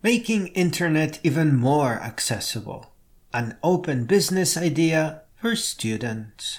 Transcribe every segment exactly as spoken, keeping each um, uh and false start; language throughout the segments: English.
Making internet even more accessible. An open business idea for students.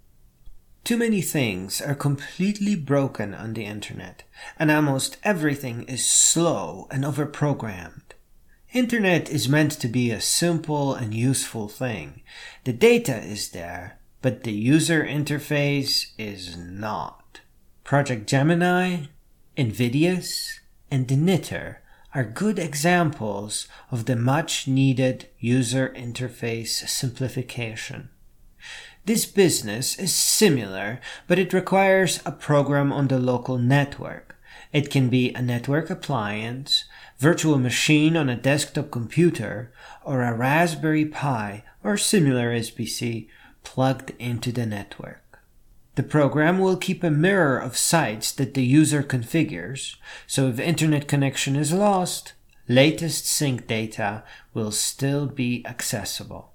Too many things are completely broken on the internet, and almost everything is slow and overprogrammed. Internet is meant to be a simple and useful thing. The data is there, but the user interface is not. Project Gemini, Invidious, and Knitr are good examples of the much-needed user interface simplification. This business is similar, but it requires a program on the local network. It can be a network appliance, virtual machine on a desktop computer, or a Raspberry Pi or similar S B C plugged into the network. The program will keep a mirror of sites that the user configures, so if internet connection is lost, latest sync data will still be accessible.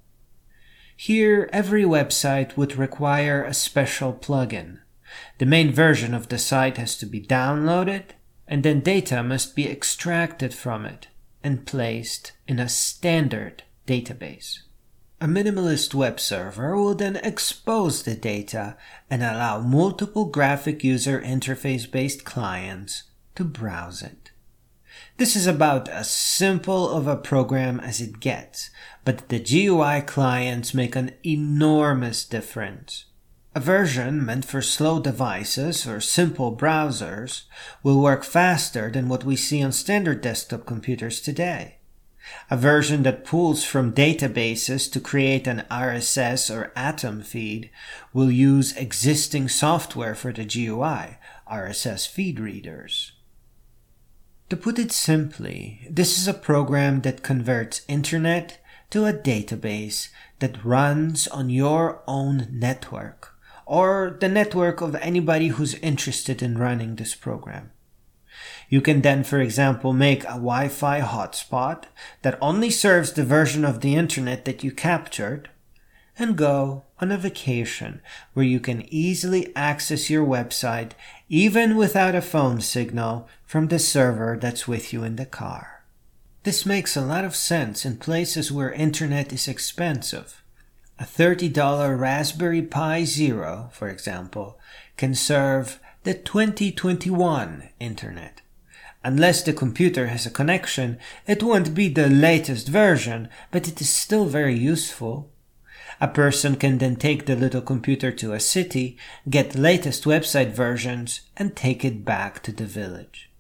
Here, every website would require a special plugin. The main version of the site has to be downloaded, and then data must be extracted from it and placed in a standard database. A minimalist web server will then expose the data and allow multiple graphic user interface-based clients to browse it. This is about as simple of a program as it gets, but the G U I clients make an enormous difference. A version meant for slow devices or simple browsers will work faster than what we see on standard desktop computers today. A version that pulls from databases to create an R S S or Atom feed will use existing software for the G U I, R S S feed readers. To put it simply, this is a program that converts internet to a database that runs on your own network, or the network of anybody who's interested in running this program. You can then, for example, make a Wi-Fi hotspot that only serves the version of the internet that you captured, and go on a vacation where you can easily access your website even without a phone signal from the server that's with you in the car. This makes a lot of sense in places where internet is expensive. A thirty dollars Raspberry Pi Zero, for example, can serve the twenty twenty-one internet. Unless the computer has a connection, it won't be the latest version, but it is still very useful. A person can then take the little computer to a city, get latest website versions, and take it back to the village.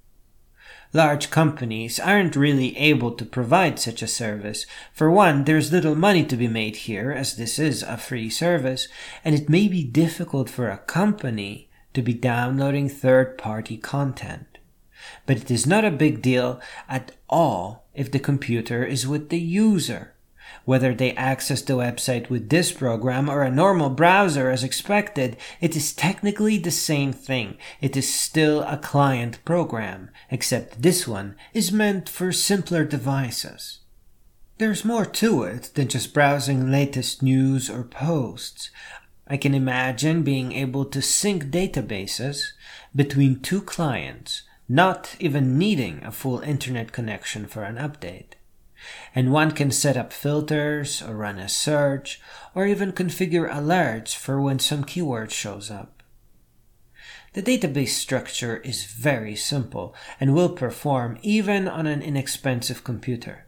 Large companies aren't really able to provide such a service. For one, there's little money to be made here, as this is a free service, and it may be difficult for a company to be downloading third-party content. But it is not a big deal at all if the computer is with the user. Whether they access the website with this program or a normal browser as expected, it is technically the same thing. It is still a client program, except this one is meant for simpler devices. There's more to it than just browsing latest news or posts. I can imagine being able to sync databases between two clients, not even needing a full internet connection for an update. And one can set up filters or run a search or even configure alerts for when some keyword shows up. The database structure is very simple and will perform even on an inexpensive computer.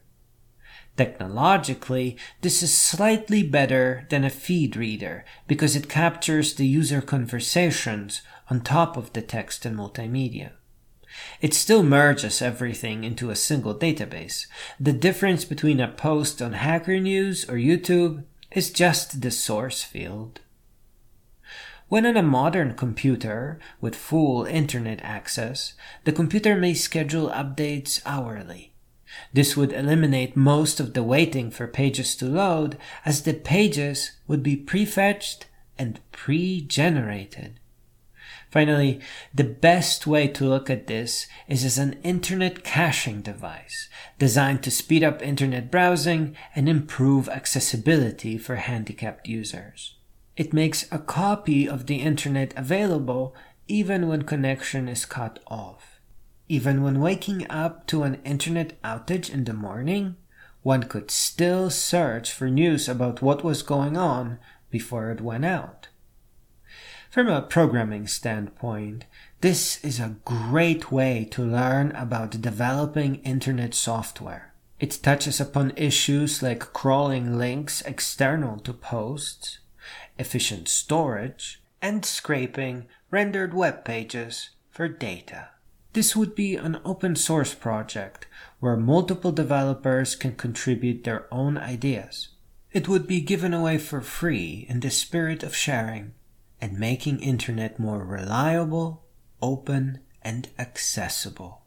Technologically, this is slightly better than a feed reader because it captures the user conversations on top of the text and multimedia. It still merges everything into a single database. The difference between a post on Hacker News or YouTube is just the source field. When on a modern computer with full internet access, the computer may schedule updates hourly. This would eliminate most of the waiting for pages to load, as the pages would be prefetched and pre-generated. Finally, the best way to look at this is as an internet caching device designed to speed up internet browsing and improve accessibility for handicapped users. It makes a copy of the internet available even when connection is cut off. Even when waking up to an internet outage in the morning, one could still search for news about what was going on before it went out. From a programming standpoint, this is a great way to learn about developing internet software. It touches upon issues like crawling links external to posts, efficient storage, and scraping rendered web pages for data. This would be an open source project where multiple developers can contribute their own ideas. It would be given away for free in the spirit of sharing and making internet more reliable, open, and accessible.